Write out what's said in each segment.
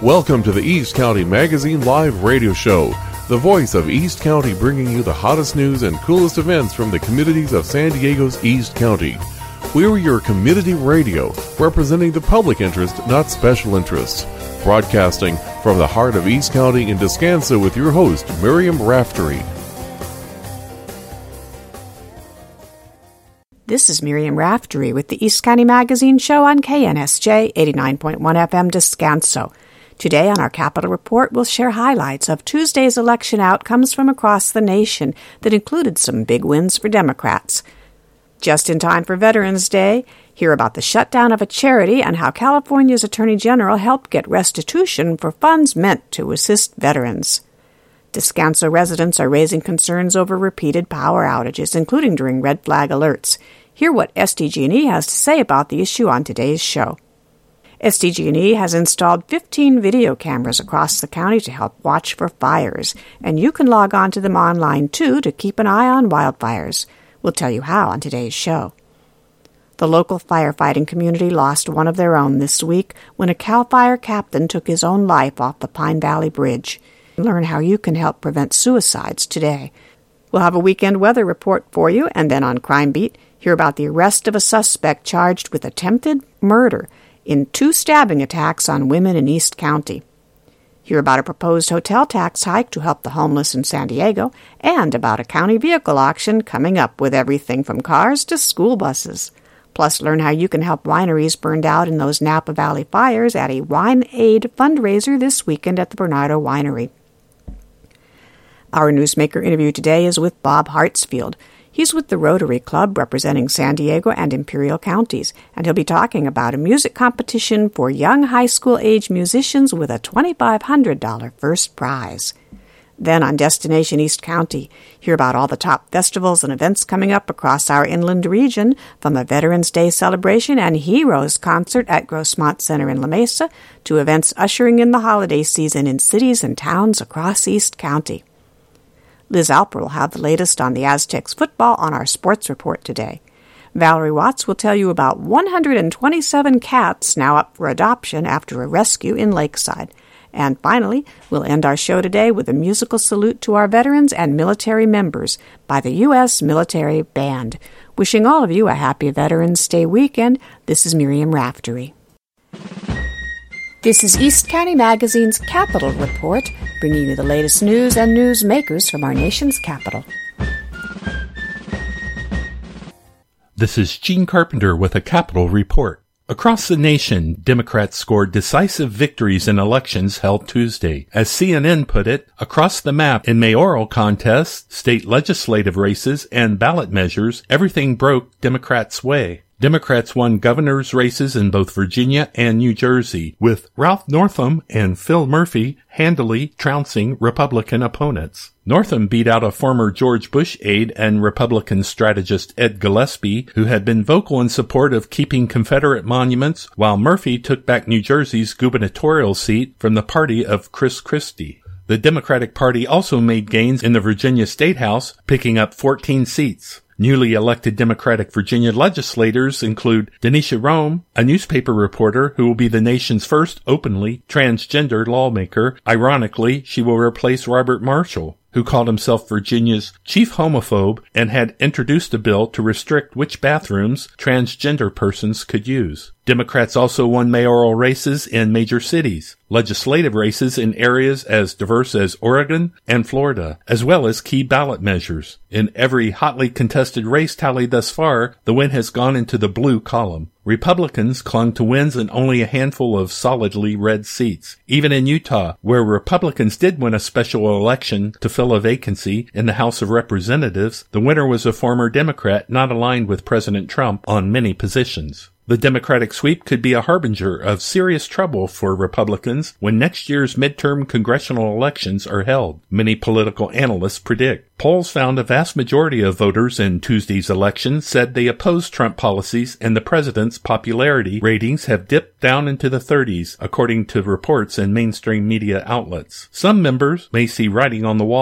Welcome to the East County Magazine Live Radio Show, the voice of East County, bringing you the hottest news and coolest events from the communities of San Diego's East County. We're your community radio, representing the public interest, not special interests. Broadcasting from the heart of East County in Descanso with your host, Miriam Raftery. This is Miriam Raftery with the East County Magazine Show on KNSJ 89.1 FM Descanso. Today on our Capital Report, we'll share highlights of Tuesday's election outcomes from across the nation that included some big wins for Democrats. Just in time for Veterans Day, hear about the shutdown of a charity and how California's Attorney General helped get restitution for funds meant to assist veterans. Descanso residents are raising concerns over repeated power outages, including during red flag alerts. Hear what SDG&E has to say about the issue on today's show. SDG&E has installed 15 video cameras across the county to help watch for fires, and you can log on to them online, too, to keep an eye on wildfires. We'll tell you how on today's show. The local firefighting community lost one of their own this week when a CAL FIRE captain took his own life off the Pine Valley Bridge. Learn how you can help prevent suicides today. We'll have a weekend weather report for you, and then on Crime Beat, hear about the arrest of a suspect charged with attempted murder in 2 stabbing attacks on women in East County. Hear about a proposed hotel tax hike to help the homeless in San Diego, and about a county vehicle auction coming up with everything from cars to school buses. Plus, learn how you can help wineries burned out in those Napa Valley fires at a Wine Aid fundraiser this weekend at the Bernardo Winery. Our newsmaker interview today is with Bob Hartsfield. He's with the Rotary Club representing San Diego and Imperial counties, and he'll be talking about a music competition for young high school-age musicians with a $2,500 first prize. Then on Destination East County, hear about all the top festivals and events coming up across our inland region, from a Veterans Day celebration and Heroes concert at Grossmont Center in La Mesa to events ushering in the holiday season in cities and towns across East County. Liz Alper will have the latest on the Aztecs football on our sports report today. Valerie Watts will tell you about 127 cats now up for adoption after a rescue in Lakeside. And finally, we'll end our show today with a musical salute to our veterans and military members by the U.S. Military Band. Wishing all of you a happy Veterans Day weekend, this is Miriam Raftery. This is East County Magazine's Capital Report, bringing you the latest news and newsmakers from our nation's capital. This is Gene Carpenter with a Capital Report. Across the nation, Democrats scored decisive victories in elections held Tuesday. As CNN put it, across the map in mayoral contests, state legislative races, and ballot measures, everything broke Democrats' way. Democrats won governor's races in both Virginia and New Jersey, with Ralph Northam and Phil Murphy handily trouncing Republican opponents. Northam beat out a former George Bush aide and Republican strategist Ed Gillespie, who had been vocal in support of keeping Confederate monuments, while Murphy took back New Jersey's gubernatorial seat from the party of Chris Christie. The Democratic Party also made gains in the Virginia State House, picking up 14 seats. Newly elected Democratic Virginia legislators include Denisha Rome, a newspaper reporter who will be the nation's first openly transgender lawmaker. Ironically, she will replace Robert Marshall, who called himself Virginia's chief homophobe and had introduced a bill to restrict which bathrooms transgender persons could use. Democrats also won mayoral races in major cities, legislative races in areas as diverse as Oregon and Florida, as well as key ballot measures. In every hotly contested race tallied thus far, the win has gone into the blue column. Republicans clung to wins in only a handful of solidly red seats. Even in Utah, where Republicans did win a special election to fill a vacancy in the House of Representatives, the winner was a former Democrat not aligned with President Trump on many positions. The Democratic sweep could be a harbinger of serious trouble for Republicans when next year's midterm congressional elections are held, many political analysts predict. Polls found a vast majority of voters in Tuesday's election said they opposed Trump policies, and the president's popularity ratings have dipped down into the 30s, according to reports in mainstream media outlets. Some members may see writing on the wall.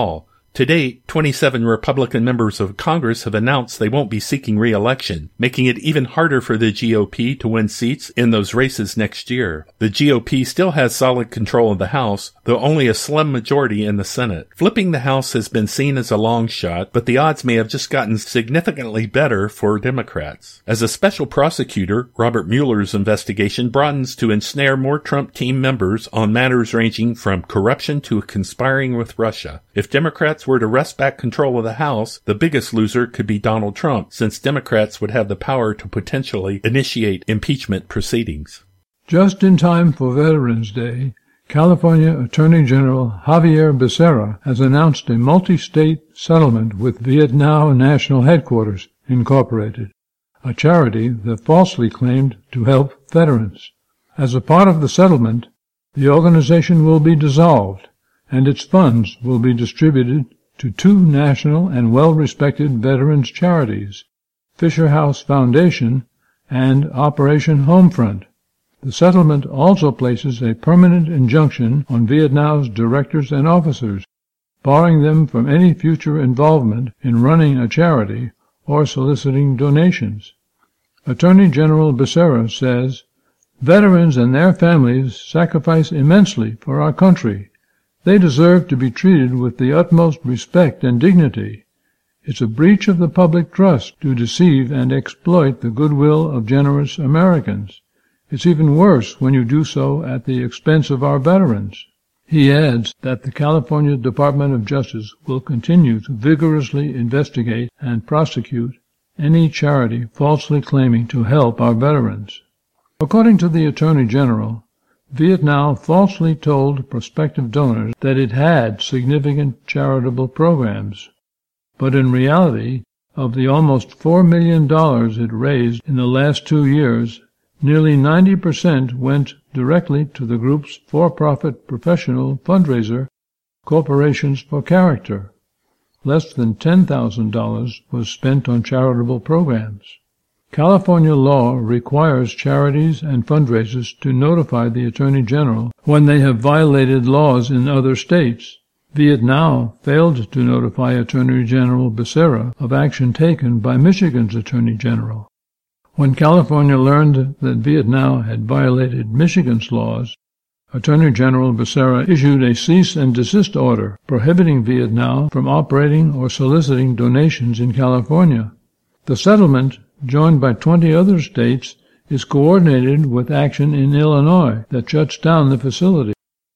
To date, 27 Republican members of Congress have announced they won't be seeking re-election, making it even harder for the GOP to win seats in those races next year. The GOP still has solid control of the House, though only a slim majority in the Senate. Flipping the House has been seen as a long shot, but the odds may have just gotten significantly better for Democrats. As a special prosecutor, Robert Mueller's investigation broadens to ensnare more Trump team members on matters ranging from corruption to conspiring with Russia. If Democrats were to wrest back control of the House, the biggest loser could be Donald Trump, since Democrats would have the power to potentially initiate impeachment proceedings. Just in time for Veterans Day, California Attorney General Javier Becerra has announced a multi-state settlement with Vietnam National Headquarters, Incorporated, a charity that falsely claimed to help veterans. As a part of the settlement, the organization will be dissolved, and its funds will be distributed to two national and well-respected veterans charities, Fisher House Foundation and Operation Homefront. The settlement also places a permanent injunction on Vietnam's directors and officers, barring them from any future involvement in running a charity or soliciting donations. Attorney General Becerra says, "Veterans and their families sacrifice immensely for our country. They deserve to be treated with the utmost respect and dignity. It's a breach of the public trust to deceive and exploit the goodwill of generous Americans. It's even worse when you do so at the expense of our veterans." He adds that the California Department of Justice will continue to vigorously investigate and prosecute any charity falsely claiming to help our veterans. According to the Attorney General, Vietnam falsely told prospective donors that it had significant charitable programs, but in reality, of the almost $4 million it raised in the last 2 years, nearly 90% went directly to the group's for-profit professional fundraiser, Corporations for Character. Less than $10,000 was spent on charitable programs. California law requires charities and fundraisers to notify the Attorney General when they have violated laws in other states. Vietnam failed to notify Attorney General Becerra of action taken by Michigan's Attorney General. When California learned that Vietnam had violated Michigan's laws, Attorney General Becerra issued a cease and desist order prohibiting Vietnam from operating or soliciting donations in California. The settlement, joined by 20 other states, is coordinated with action in Illinois that shuts down the facility.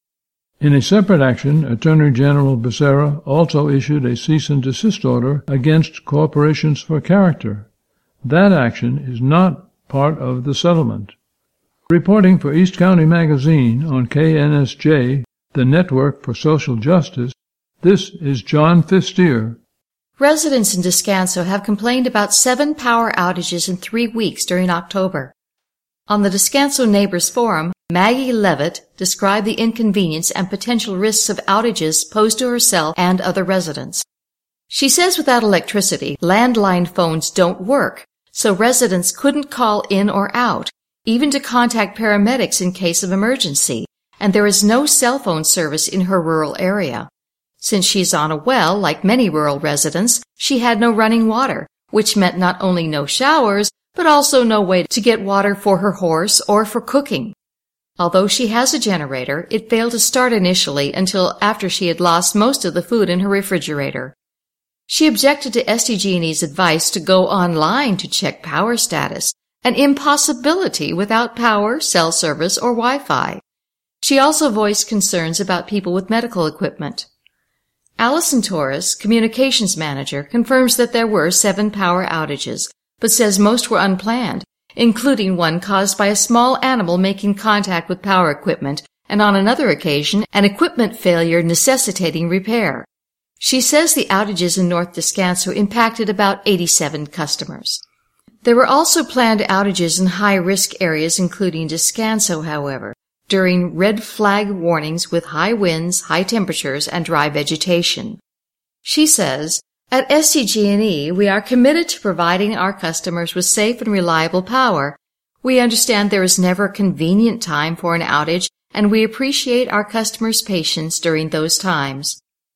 In a separate action, Attorney General Becerra also issued a cease and desist order against Corporations for Character. That action is not part of the settlement. Reporting for East County Magazine on KNSJ, the Network for Social Justice, this is John Fistier. Residents in Descanso have complained about 7 power outages in 3 weeks during October. On the Descanso Neighbors Forum, Maggie Levitt described the inconvenience and potential risks of outages posed to herself and other residents. She says without electricity, landline phones don't work, so residents couldn't call in or out, even to contact paramedics in case of emergency, and there is no cell phone service in her rural area. Since she's on a well, like many rural residents, she had no running water, which meant not only no showers, but also no way to get water for her horse or for cooking. Although she has a generator, it failed to start initially until after she had lost most of the food in her refrigerator. She objected to SDG&E's advice to go online to check power status, an impossibility without power, cell service, or Wi-Fi. She also voiced concerns about people with medical equipment. Allison Torres, communications manager, confirms that there were 7 power outages, but says most were unplanned, including one caused by a small animal making contact with power equipment, and on another occasion, an equipment failure necessitating repair. She says the outages in North Descanso impacted about 87 customers. There were also planned outages in high-risk areas, including Descanso, however, during red flag warnings with high winds, high temperatures, and dry vegetation. She says, "At SDG&E, we are committed to providing our customers with safe and reliable power. We understand there is never a convenient time for an outage, and we appreciate our customers' patience during those times."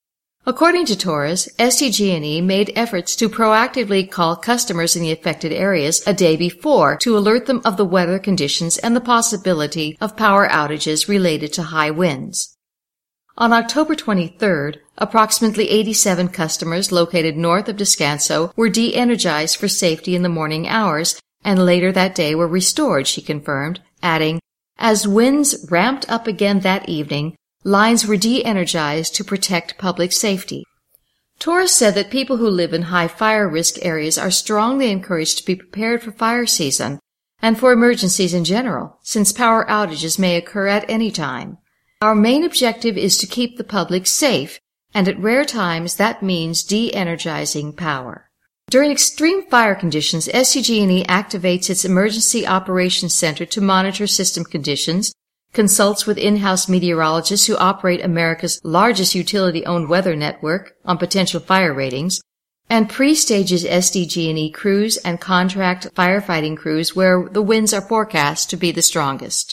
According to Torres, SDG&E made efforts to proactively call customers in the affected areas a day before to alert them of the weather conditions and the possibility of power outages related to high winds. On October 23rd, approximately 87 customers located north of Descanso were de-energized for safety in the morning hours and later that day were restored, she confirmed, adding, "As winds ramped up again that evening, lines were de-energized to protect public safety." Torres said that people who live in high fire risk areas are strongly encouraged to be prepared for fire season and for emergencies in general, since power outages may occur at any time. "Our main objective is to keep the public safe, and at rare times that means de-energizing power." During extreme fire conditions, SDG&E activates its Emergency Operations Center to monitor system conditions, consults with in-house meteorologists who operate America's largest utility-owned weather network on potential fire ratings, and pre-stages SDG&E crews and contract firefighting crews where the winds are forecast to be the strongest.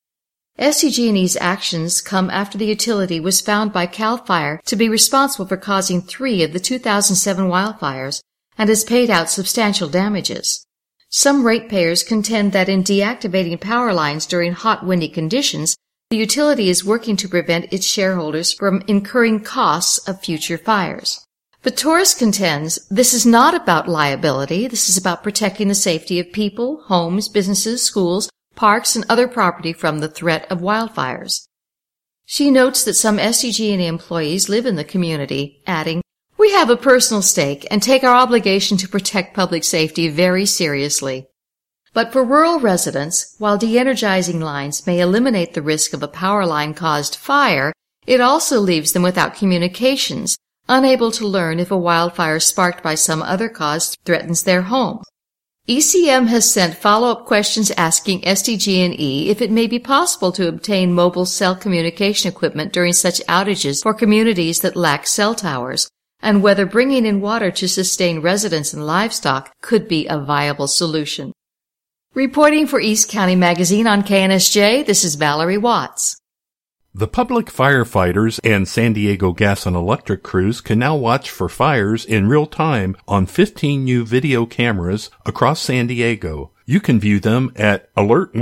SDG&E's actions come after the utility was found by CAL FIRE to be responsible for causing 3 of the 2007 wildfires and has paid out substantial damages. Some ratepayers contend that in deactivating power lines during hot, windy conditions, the utility is working to prevent its shareholders from incurring costs of future fires. But Torres contends this is not about liability. This is about protecting the safety of people, homes, businesses, schools, parks, and other property from the threat of wildfires. She notes that some SDG&E employees live in the community, adding, "We have a personal stake and take our obligation to protect public safety very seriously." But for rural residents, while de-energizing lines may eliminate the risk of a power line-caused fire, it also leaves them without communications, unable to learn if a wildfire sparked by some other cause threatens their home. ECM has sent follow-up questions asking SDG&E if it may be possible to obtain mobile cell communication equipment during such outages for communities that lack cell towers, and whether bringing in water to sustain residents and livestock could be a viable solution. Reporting for East County Magazine on KNSJ, this is Valerie Watts. The public firefighters and San Diego gas and electric crews can now watch for fires in real time on 15 new video cameras across San Diego. You can view them at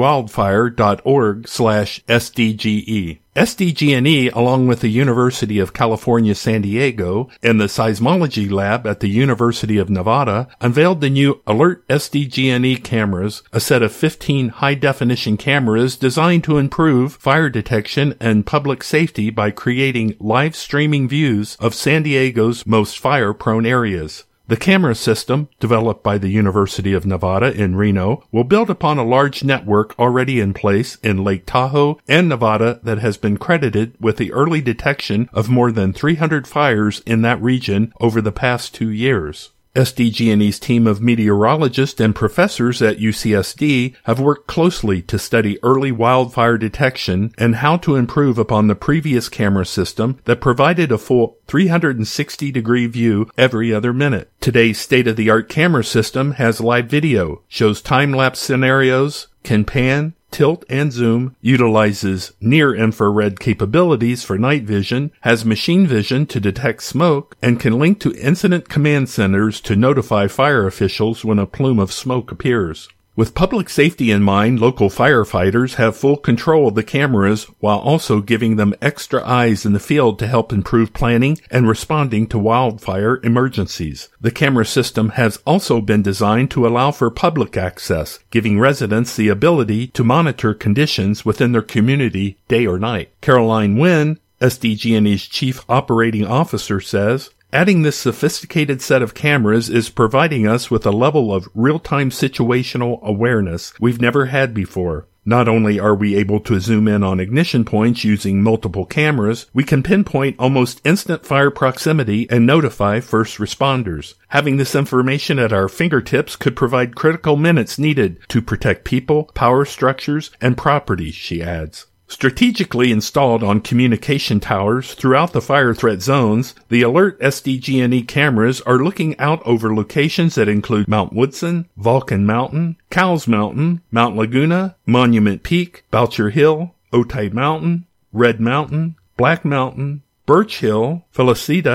alertwildfire.org/SDGE. SDG&E, along with the University of California, San Diego, and the Seismology Lab at the University of Nevada, unveiled the new Alert SDG&E cameras, a set of 15 high-definition cameras designed to improve fire detection and public safety by creating live streaming views of San Diego's most fire-prone areas. The camera system, developed by the University of Nevada in Reno, will build upon a large network already in place in Lake Tahoe and Nevada that has been credited with the early detection of more than 300 fires in that region over the past 2 years. SDG&E's team of meteorologists and professors at UCSD have worked closely to study early wildfire detection and how to improve upon the previous camera system that provided a full 360-degree view every other minute. Today's state-of-the-art camera system has live video, shows time-lapse scenarios, can pan, tilt and zoom, utilizes near-infrared capabilities for night vision, has machine vision to detect smoke, and can link to incident command centers to notify fire officials when a plume of smoke appears. With public safety in mind, local firefighters have full control of the cameras while also giving them extra eyes in the field to help improve planning and responding to wildfire emergencies. The camera system has also been designed to allow for public access, giving residents the ability to monitor conditions within their community day or night. Caroline Wynn, SDG&E's Chief Operating Officer, says, "Adding this sophisticated set of cameras is providing us with a level of real-time situational awareness we've never had before. Not only are we able to zoom in on ignition points using multiple cameras, we can pinpoint almost instant fire proximity and notify first responders. Having this information at our fingertips could provide critical minutes needed to protect people, power structures, and property," she adds. Strategically installed on communication towers throughout the fire threat zones, the Alert SDG&E cameras are looking out over locations that include Mount Woodson, Vulcan Mountain, Cowles Mountain, Mount Laguna, Monument Peak, Boucher Hill, Otay Mountain, Red Mountain, Black Mountain, Birch Hill, Felicita,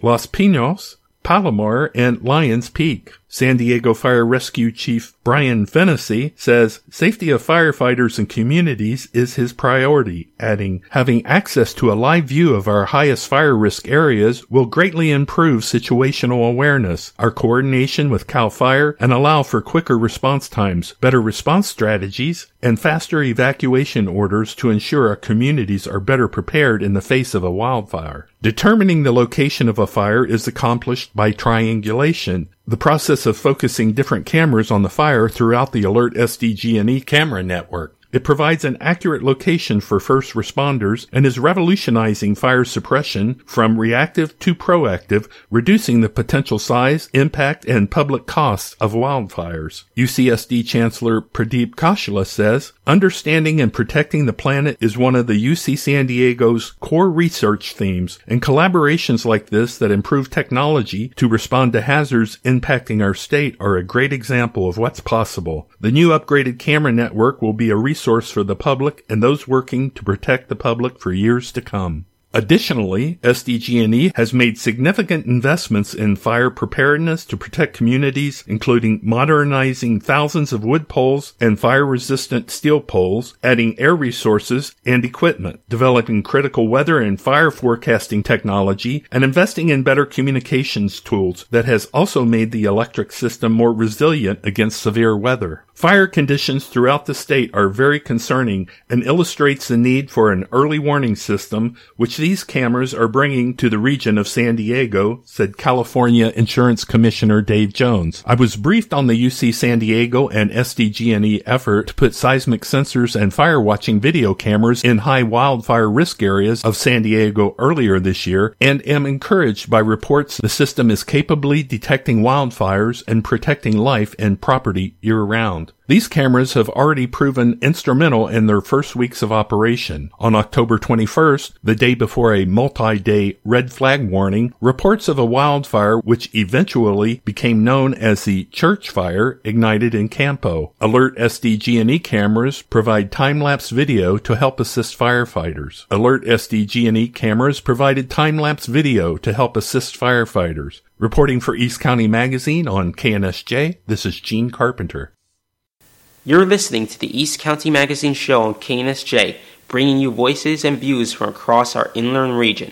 Los Pinos, Palomar, and Lions Peak. San Diego Fire Rescue Chief Brian Fennessy says safety of firefighters and communities is his priority, adding, having access to a live view of our highest fire risk areas will greatly improve situational awareness, our coordination with CAL FIRE, and allow for quicker response times, better response strategies, and faster evacuation orders to ensure our communities are better prepared in the face of a wildfire. Determining the location of a fire is accomplished by triangulation, the process of focusing different cameras on the fire throughout the Alert SDG&E camera network. It provides an accurate location for first responders and is revolutionizing fire suppression from reactive to proactive, reducing the potential size, impact, and public costs of wildfires. UCSD Chancellor Pradeep Kaushal says, understanding and protecting the planet is one of the UC San Diego's core research themes, and collaborations like this that improve technology to respond to hazards impacting our state are a great example of what's possible. The new upgraded camera network will be a resource for the public and those working to protect the public for years to come. Additionally, SDG&E has made significant investments in fire preparedness to protect communities, including modernizing thousands of wood poles and fire-resistant steel poles, adding air resources and equipment, developing critical weather and fire forecasting technology, and investing in better communications tools that has also made the electric system more resilient against severe weather. Fire conditions throughout the state are very concerning and illustrates the need for an early warning system, which these cameras are bringing to the region of San Diego, said California Insurance Commissioner Dave Jones. I was briefed on the UC San Diego and SDG&E effort to put seismic sensors and fire watching video cameras in high wildfire risk areas of San Diego earlier this year, and am encouraged by reports the system is capably detecting wildfires and protecting life and property year-round. These cameras have already proven instrumental in their first weeks of operation. On October 21st, the day before a multi-day red flag warning, reports of a wildfire which eventually became known as the Church Fire ignited in Campo. Alert SDG&E cameras provide time-lapse video to help assist firefighters. Alert SDG&E cameras provided time-lapse video to help assist firefighters. Reporting for East County Magazine on KNSJ, this is Gene Carpenter. You're listening to the East County Magazine show on KNSJ, bringing you voices and views from across our inland region.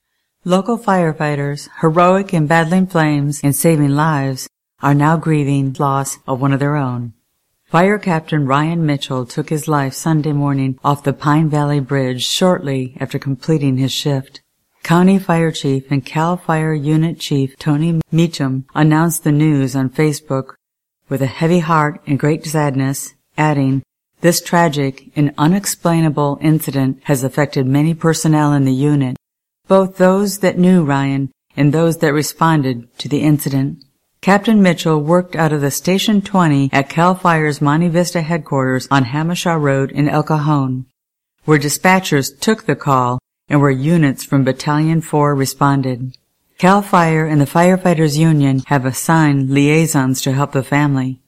Local firefighters, heroic in battling flames and saving lives, are now grieving loss of one of their own. Fire Captain Ryan Mitchell took his life Sunday morning off the Pine Valley Bridge shortly after completing his shift. County Fire Chief and CAL FIRE Unit Chief Tony Meacham announced the news on Facebook with a heavy heart and great sadness, adding, "This tragic and unexplainable incident has affected many personnel in the unit, both those that knew Ryan and those that responded to the incident." Captain Mitchell worked out of the Station 20 at CAL FIRE's Monte Vista headquarters on Hamishaw Road in El Cajon, where dispatchers took the call and where units from Battalion 4 responded. CAL FIRE and the Firefighters Union have assigned liaisons to help the family.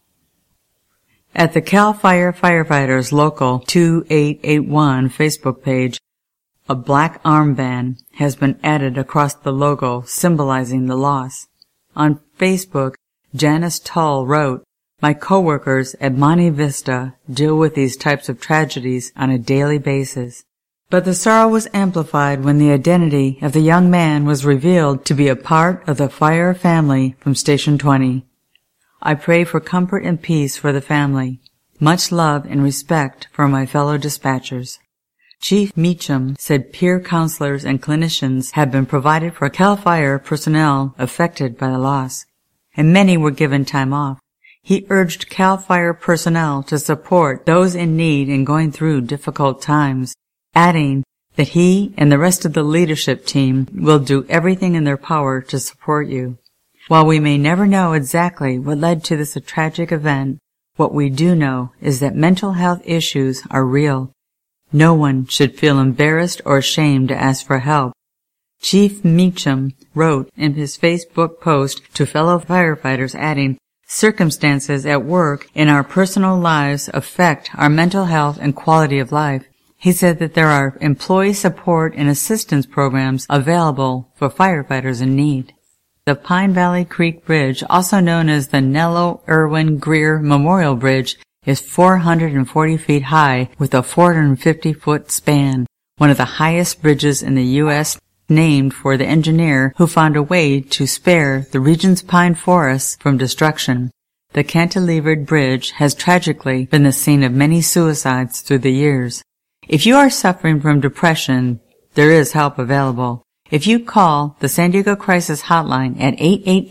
At the CAL FIRE Firefighters Local 2881 Facebook page, a black armband has been added across the logo symbolizing the loss. On Facebook, Janice Tull wrote, "My coworkers at Monte Vista deal with these types of tragedies on a daily basis." But the sorrow was amplified when the identity of the young man was revealed to be a part of the fire family from Station 20. I pray for comfort and peace for the family. Much love and respect for my fellow dispatchers. Chief Meacham said peer counselors and clinicians have been provided for CAL FIRE personnel affected by the loss, and many were given time off. He urged CAL FIRE personnel to support those in need and going through difficult times, adding that he and the rest of the leadership team will do everything in their power to support you. While we may never know exactly what led to this tragic event, what we do know is that mental health issues are real. No one should feel embarrassed or ashamed to ask for help. Chief Meacham wrote in his Facebook post to fellow firefighters, adding, "Circumstances at work and our personal lives affect our mental health and quality of life. He said that there are employee support and assistance programs available for firefighters in need. The Pine Valley Creek Bridge, also known as the Nello Irwin Greer Memorial Bridge, is 440 feet high with a 450-foot span, one of the highest bridges in the U.S., named for the engineer who found a way to spare the region's pine forests from destruction. The cantilevered bridge has tragically been the scene of many suicides through the years. If you are suffering from depression, there is help available. If you call the San Diego Crisis Hotline at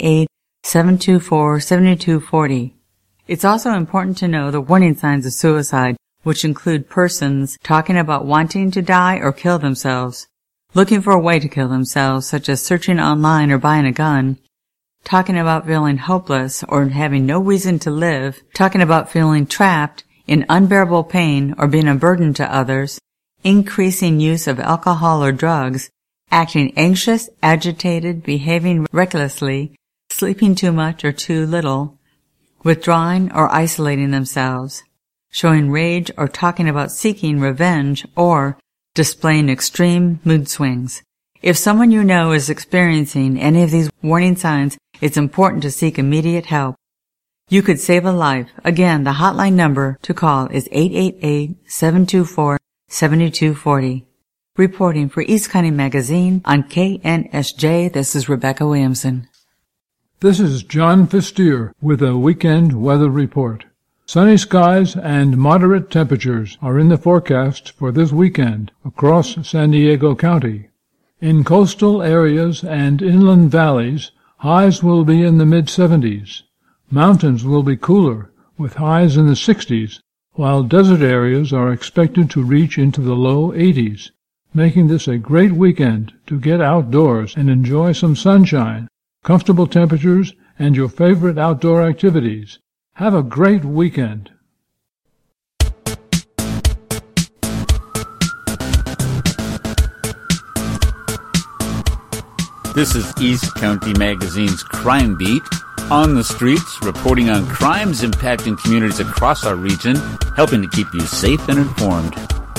888-724-7240. It's also important to know the warning signs of suicide, which include persons talking about wanting to die or kill themselves, looking for a way to kill themselves, such as searching online or buying a gun, talking about feeling hopeless or having no reason to live, talking about feeling trapped in unbearable pain or being a burden to others, increasing use of alcohol or drugs, acting anxious, agitated, behaving recklessly, sleeping too much or too little, withdrawing or isolating themselves, showing rage or talking about seeking revenge, or displaying extreme mood swings. If someone you know is experiencing any of these warning signs, it's important to seek immediate help. You could save a life. Again, the hotline number to call is 888-724-7240. Reporting for East County Magazine on KNSJ, this is Rebecca Williamson. This is John Fistier with a weekend weather report. Sunny skies and moderate temperatures are in the forecast for this weekend across San Diego County. In coastal areas and inland valleys, highs will be in the mid-70s. Mountains will be cooler, with highs in the 60s, while desert areas are expected to reach into the low 80s, making this a great weekend to get outdoors and enjoy some sunshine, comfortable temperatures, and your favorite outdoor activities. Have a great weekend. This is East County Magazine's Crime Beat. On the streets, reporting on crimes impacting communities across our region, helping to keep you safe and informed.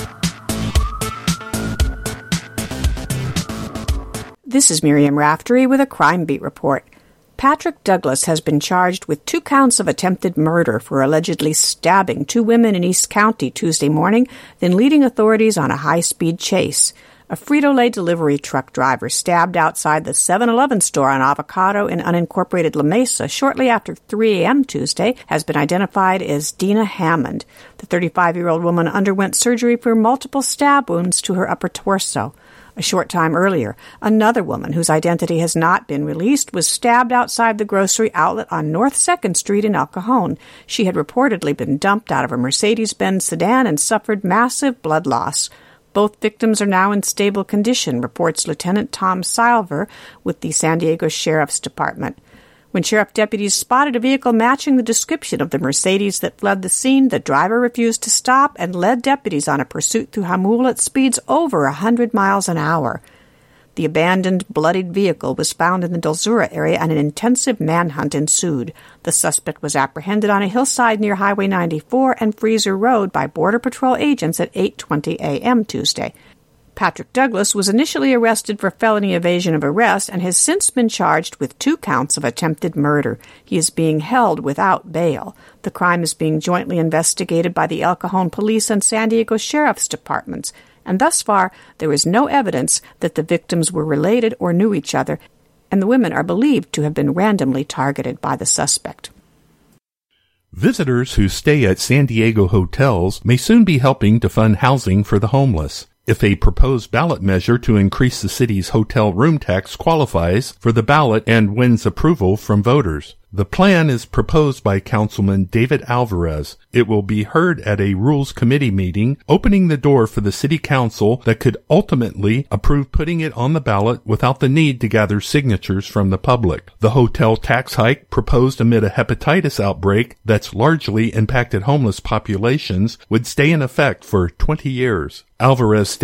This is Miriam Raftery with a Crime Beat report. Patrick Douglas has been charged with 2 counts of attempted murder for allegedly stabbing 2 women in East County Tuesday morning, then leading authorities on a high-speed chase. A Frito-Lay delivery truck driver stabbed outside the 7-Eleven store on Avocado in unincorporated La Mesa shortly after 3 a.m. Tuesday has been identified as Dina Hammond. The 35-year-old woman underwent surgery for multiple stab wounds to her upper torso. A short time earlier, another woman whose identity has not been released was stabbed outside the grocery outlet on North 2nd Street in El Cajon. She had reportedly been dumped out of a Mercedes-Benz sedan and suffered massive blood loss. Both victims are now in stable condition, reports Lieutenant Tom Silver with the San Diego Sheriff's Department. When sheriff deputies spotted a vehicle matching the description of the Mercedes that fled the scene, the driver refused to stop and led deputies on a pursuit through Jamul at speeds over 100 miles an hour. The abandoned, bloodied vehicle was found in the Dulzura area and an intensive manhunt ensued. The suspect was apprehended on a hillside near Highway 94 and Freezer Road by Border Patrol agents at 8:20 a.m. Tuesday. Patrick Douglas was initially arrested for felony evasion of arrest and has since been charged with 2 counts of attempted murder. He is being held without bail. The crime is being jointly investigated by the El Cajon Police and San Diego Sheriff's Departments, and thus far there is no evidence that the victims were related or knew each other, and the women are believed to have been randomly targeted by the suspect. Visitors who stay at San Diego hotels may soon be helping to fund housing for the homeless. If a proposed ballot measure to increase the city's hotel room tax qualifies for the ballot and wins approval from voters. The plan is proposed by Councilman David Alvarez. It will be heard at a Rules Committee meeting, opening the door for the City Council that could ultimately approve putting it on the ballot without the need to gather signatures from the public. The hotel tax hike, proposed amid a hepatitis outbreak that's largely impacted homeless populations, would stay in effect for 20 years. Alvarez states,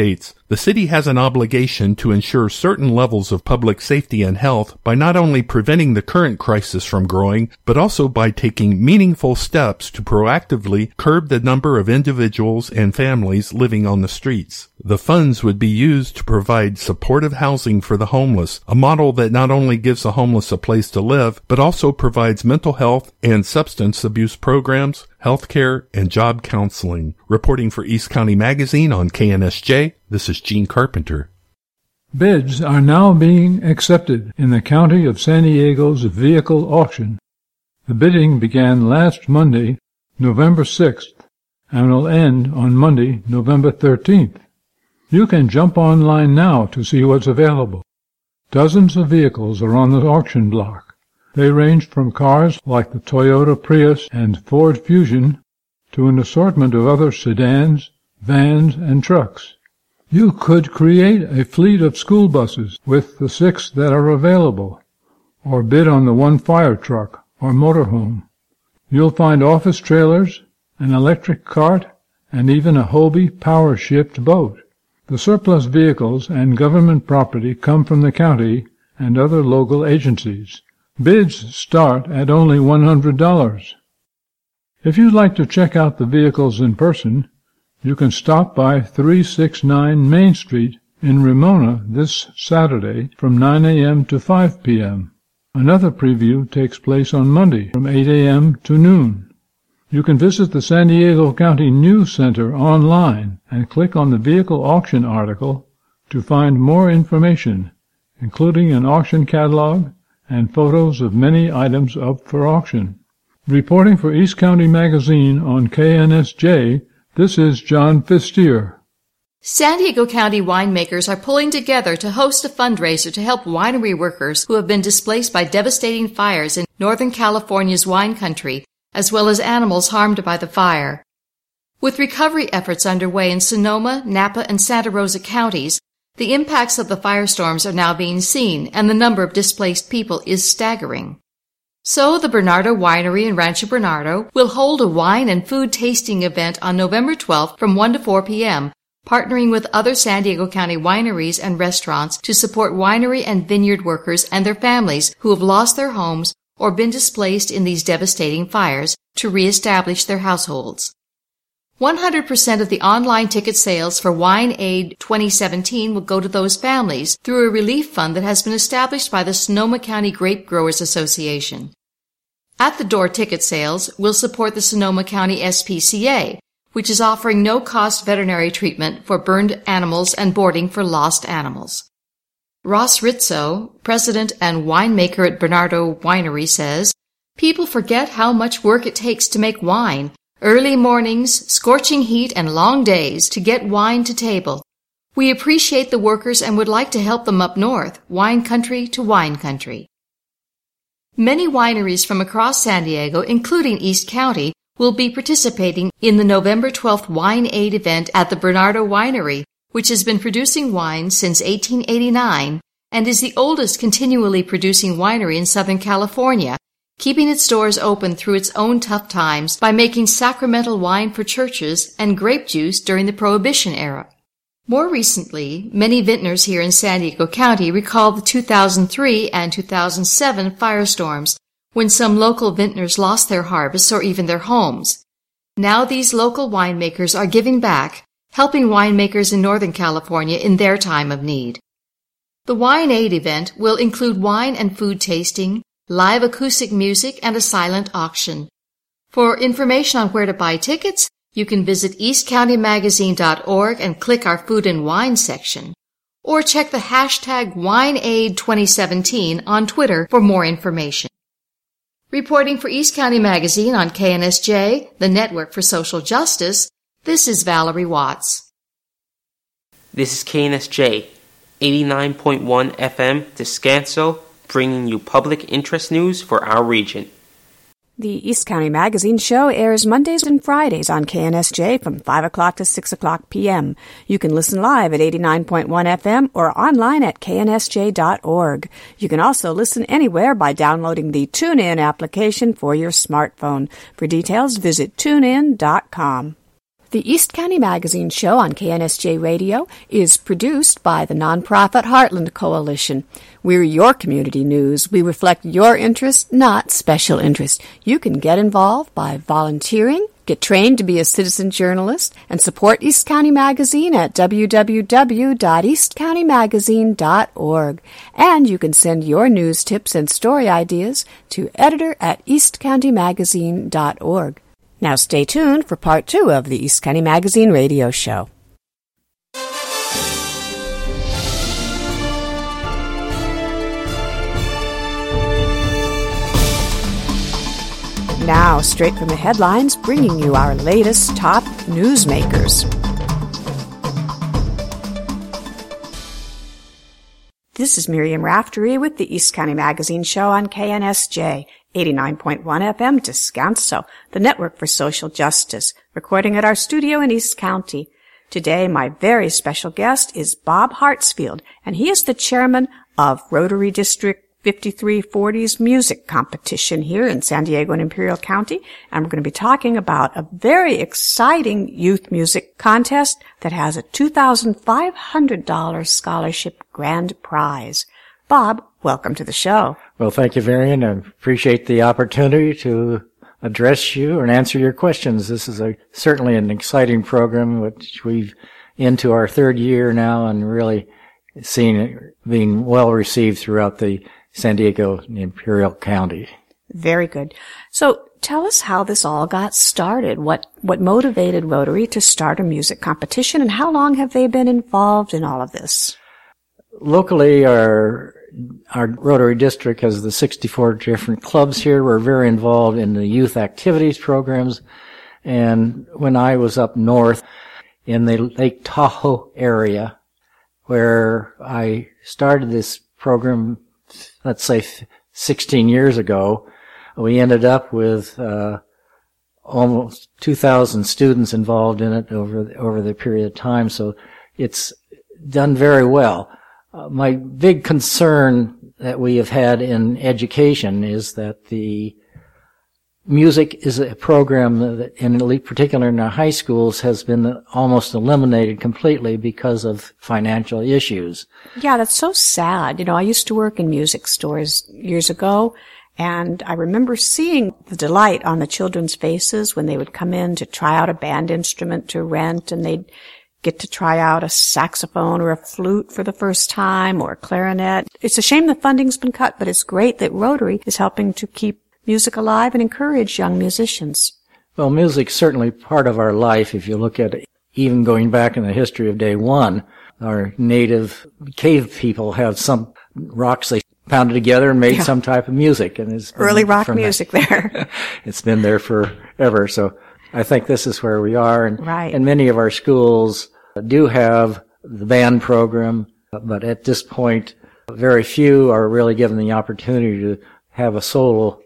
The city has an obligation to ensure certain levels of public safety and health by not only preventing the current crisis from growing, but also by taking meaningful steps to proactively curb the number of individuals and families living on the streets. The funds would be used to provide supportive housing for the homeless, a model that not only gives the homeless a place to live, but also provides mental health and substance abuse programs, health care, and job counseling. Reporting for East County Magazine on KNSJ, this is Gene Carpenter. Bids are now being accepted in the County of San Diego's vehicle auction. The bidding began last Monday, November 6th, and will end on Monday, November 13th. You can jump online now to see what's available. Dozens of vehicles are on the auction block. They range from cars like the Toyota Prius and Ford Fusion to an assortment of other sedans, vans, and trucks. You could create a fleet of school buses with the 6 that are available, or bid on the one fire truck or motorhome. You'll find office trailers, an electric cart, and even a Hobie power-shipped boat. The surplus vehicles and government property come from the county and other local agencies. Bids start at only $100. If you'd like to check out the vehicles in person, you can stop by 369 Main Street in Ramona this Saturday from 9 a.m. to 5 p.m. Another preview takes place on Monday from 8 a.m. to noon. You can visit the San Diego County News Center online and click on the vehicle auction article to find more information, including an auction catalog and photos of many items up for auction. Reporting for East County Magazine on KNSJ, this is John Fistier. San Diego County winemakers are pulling together to host a fundraiser to help winery workers who have been displaced by devastating fires in Northern California's wine country, as well as animals harmed by the fire. With recovery efforts underway in Sonoma, Napa, and Santa Rosa counties, the impacts of the firestorms are now being seen, and the number of displaced people is staggering. So the Bernardo Winery in Rancho Bernardo will hold a wine and food tasting event on November 12th from 1 to 4 p.m., partnering with other San Diego County wineries and restaurants to support winery and vineyard workers and their families who have lost their homes or been displaced in these devastating fires to reestablish their households. 100% of the online ticket sales for Wine Aid 2017 will go to those families through a relief fund that has been established by the Sonoma County Grape Growers Association. At-the-door ticket sales will support the Sonoma County SPCA, which is offering no-cost veterinary treatment for burned animals and boarding for lost animals. Ross Rizzo, president and winemaker at Bernardo Winery, says, "People forget how much work it takes to make wine. Early mornings, scorching heat, and long days to get wine to table. We appreciate the workers and would like to help them up north, wine country to wine country." Many wineries from across San Diego, including East County, will be participating in the November 12th Wine Aid event at the Bernardo Winery, which has been producing wine since 1889 and is the oldest continually producing winery in Southern California, keeping its doors open through its own tough times by making sacramental wine for churches and grape juice during the Prohibition era. More recently, many vintners here in San Diego County recall the 2003 and 2007 firestorms, when some local vintners lost their harvests or even their homes. Now these local winemakers are giving back, helping winemakers in Northern California in their time of need. The Wine Aid event will include wine and food tasting, live acoustic music, and a silent auction. For information on where to buy tickets, you can visit eastcountymagazine.org and click our Food and Wine section, or check the hashtag WineAid2017 on Twitter for more information. Reporting for East County Magazine on KNSJ, the Network for Social Justice, this is Valerie Watts. This is KNSJ, 89.1 FM Descanso, bringing you public interest news for our region. The East County Magazine show airs Mondays and Fridays on KNSJ from 5 o'clock to 6 o'clock p.m. You can listen live at 89.1 FM or online at knsj.org. You can also listen anywhere by downloading the TuneIn application for your smartphone. For details, visit tunein.com. The East County Magazine Show on KNSJ Radio is produced by the nonprofit Heartland Coalition. We're your community news. We reflect your interest, not special interest. You can get involved by volunteering, get trained to be a citizen journalist, and support East County Magazine at www.eastcountymagazine.org. And you can send your news tips and story ideas to editor@eastcountymagazine.org. Now stay tuned for part 2 of the East County Magazine radio show. Now, straight from the headlines, bringing you our latest top newsmakers. This is Miriam Raftery with the East County Magazine Show on KNSJ, 89.1 FM Descanso, the network for social justice, recording at our studio in East County. Today, my very special guest is Bob Hartsfield, and he is the chairman of Rotary District 5340's music competition here in San Diego and Imperial County, and we're going to be talking about a very exciting youth music contest that has a $2,500 scholarship grand prize. Bob, welcome to the show. Well, thank you, Marion. I appreciate the opportunity to address you and answer your questions. This is certainly an exciting program, which we've into our third year now and really seen it being well received throughout the San Diego and Imperial County. Very good. So tell us how this all got started. What motivated Rotary to start a music competition, and how long have they been involved in all of this? Locally, our Rotary District has the 64 different clubs here. We're very involved in the youth activities programs. And when I was up north in the Lake Tahoe area, where I started this program, let's say 16 years ago, we ended up with almost 2,000 students involved in it over the period of time. So it's done very well. My big concern that we have had in education is that the music is a program that, in particular in our high schools, has been almost eliminated completely because of financial issues. Yeah, that's so sad. You know, I used to work in music stores years ago, and I remember seeing the delight on the children's faces when they would come in to try out a band instrument to rent, and they'd get to try out a saxophone or a flute for the first time, or a clarinet. It's a shame the funding's been cut, but it's great that Rotary is helping to keep music alive and encourage young musicians. Well, music's certainly part of our life. If you look at it, even going back in the history of day one, our native cave people have some rocks they pounded together and made some type of music. And it's early rock music there. It's been there forever. So I think this is where we are. And, right. And many of our schools do have the band program, but at this point, very few are really given the opportunity to have a solo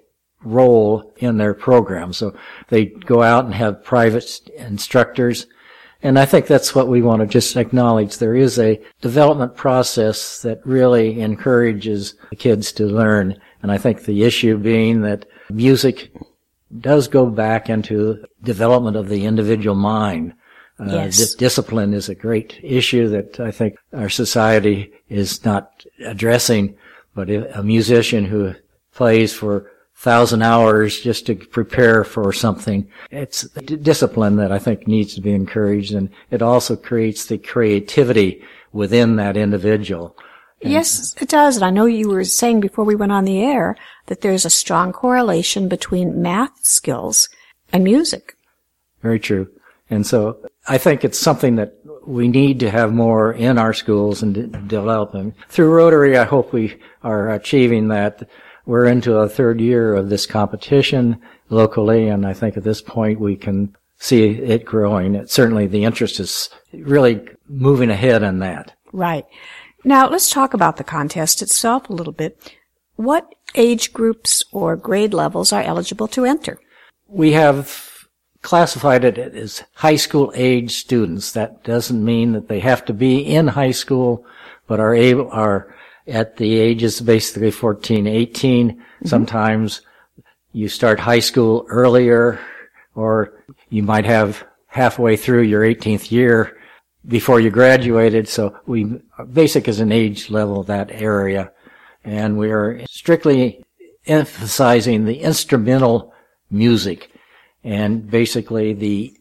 role in their program. So they go out and have private instructors. And I think that's what we want to just acknowledge. There is a development process that really encourages the kids to learn. And I think the issue being that music does go back into development of the individual mind. Yes. Discipline is a great issue that I think our society is not addressing. But a musician who plays for 1,000 hours just to prepare for something, it's discipline that I think needs to be encouraged, and it also creates the creativity within that individual. And yes, it does. And I know you were saying before we went on the air that there's a strong correlation between math skills and music. Very true. And so I think it's something that we need to have more in our schools and develop them. Through Rotary, I hope we are achieving that. We're into a third year of this competition locally, and I think at this point we can see it growing. Certainly the interest is really moving ahead on that. Right. Now, let's talk about the contest itself a little bit. What age groups or grade levels are eligible to enter? We have classified it as high school age students. That doesn't mean that they have to be in high school, but are at the ages basically 14, 18. Mm-hmm. Sometimes you start high school earlier, or you might have halfway through your 18th year before you graduated. So basic is an age level, that area. And we are strictly emphasizing the instrumental music and basically the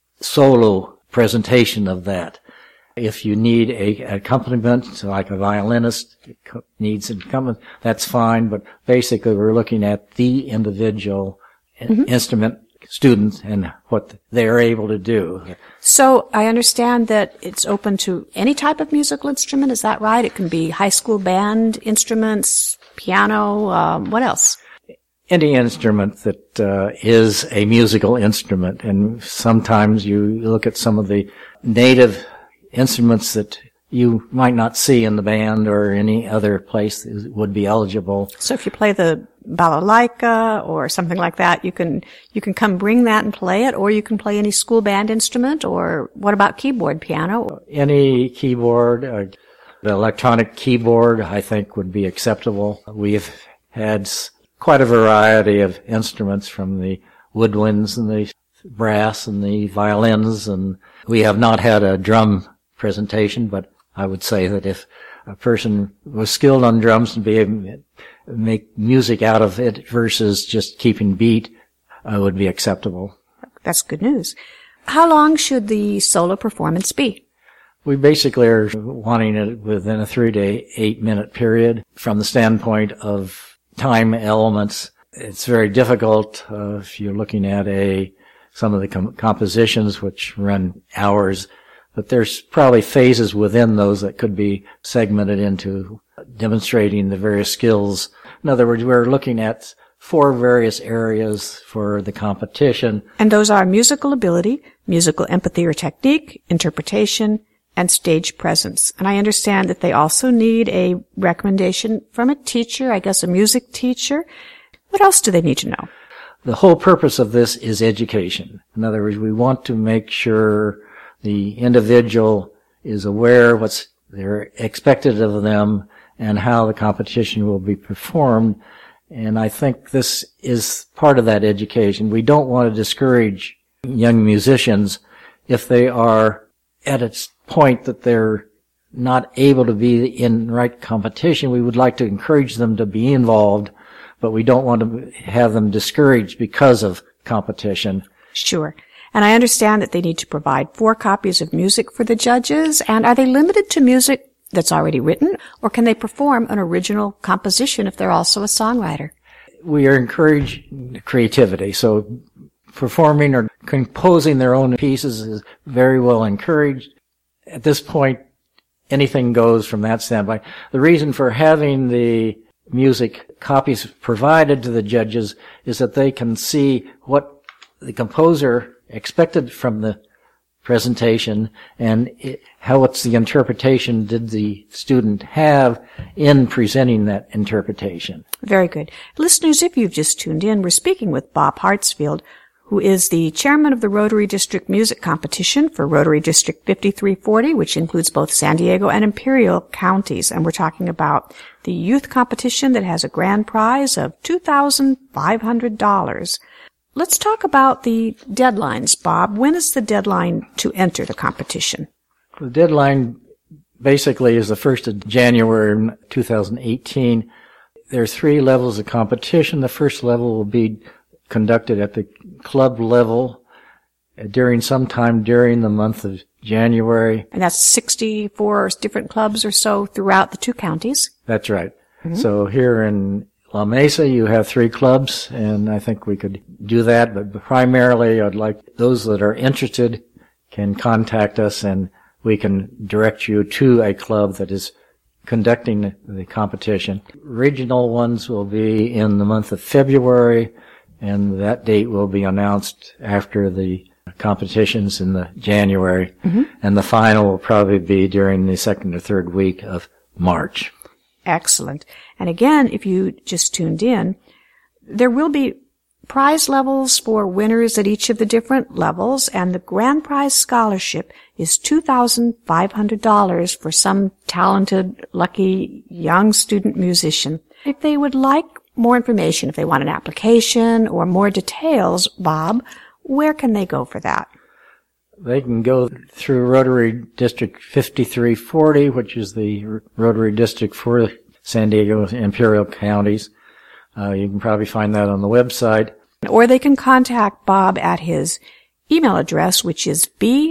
solo presentation of that. If you need a accompaniment, so like a violinist needs an accompaniment, that's fine, but basically we're looking at the individual instrument students and what they're able to do. So I understand that it's open to any type of musical instrument, is that right? It can be high school band instruments, piano, what else? Any instrument that is a musical instrument, and sometimes you look at some of the native instruments that you might not see in the band or any other place that would be eligible. So if you play the balalaika or something like that, you can come bring that and play it, or you can play any school band instrument, or what about keyboard, piano? Any keyboard, the electronic keyboard, I think would be acceptable. We've had quite a variety of instruments, from the woodwinds and the brass and the violins, and we have not had a drum presentation, but I would say that if a person was skilled on drums and be able to make music out of it versus just keeping beat, would be acceptable. That's good news. How long should the solo performance be? We basically are wanting it within a 3 to 8 minute period. From the standpoint of time elements, it's very difficult if you're looking at some of the compositions which run hours. But there's probably phases within those that could be segmented into demonstrating the various skills. In other words, we're looking at 4 various areas for the competition. And those are musical ability, musical empathy or technique, interpretation, and stage presence. And I understand that they also need a recommendation from a teacher, I guess a music teacher. What else do they need to know? The whole purpose of this is education. In other words, we want to make sure the individual is aware of what's they're expected of them and how the competition will be performed. And I think this is part of that education. We don't want to discourage young musicians if they are at a point that they're not able to be in right competition. We would like to encourage them to be involved, but we don't want to have them discouraged because of competition. Sure. And I understand that they need to provide 4 copies of music for the judges. And are they limited to music that's already written, or can they perform an original composition if they're also a songwriter? We are encouraging creativity. So performing or composing their own pieces is very well encouraged. At this point, anything goes from that standpoint. The reason for having the music copies provided to the judges is that they can see what the composer expected from the presentation and what's the interpretation did the student have in presenting that interpretation. Very good. Listeners, if you've just tuned in, we're speaking with Bob Hartsfield, who is the chairman of the Rotary District Music Competition for Rotary District 5340, which includes both San Diego and Imperial counties. And we're talking about the youth competition that has a grand prize of $2,500. Let's talk about the deadlines, Bob. When is the deadline to enter the competition? The deadline basically is the 1st of January 2018. There are 3 levels of competition. The first level will be conducted at the club level sometime during the month of January. And that's 64 different clubs or so throughout the 2 counties? That's right. Mm-hmm. So here in La Mesa, you have 3 clubs, and I think we could do that. But primarily, I'd like those that are interested can contact us, and we can direct you to a club that is conducting the competition. Regional ones will be in the month of February, and that date will be announced after the competitions in the January. Mm-hmm. And the final will probably be during the 2nd or 3rd week of March. Excellent. And again, if you just tuned in, there will be prize levels for winners at each of the different levels, and the grand prize scholarship is $2,500 for some talented, lucky young student musician. If they would like more information, if they want an application or more details, Bob, where can they go for that? They can go through Rotary District 5340, which is the Rotary District for San Diego Imperial Counties. You can probably find that on the website. Or they can contact Bob at his email address, which is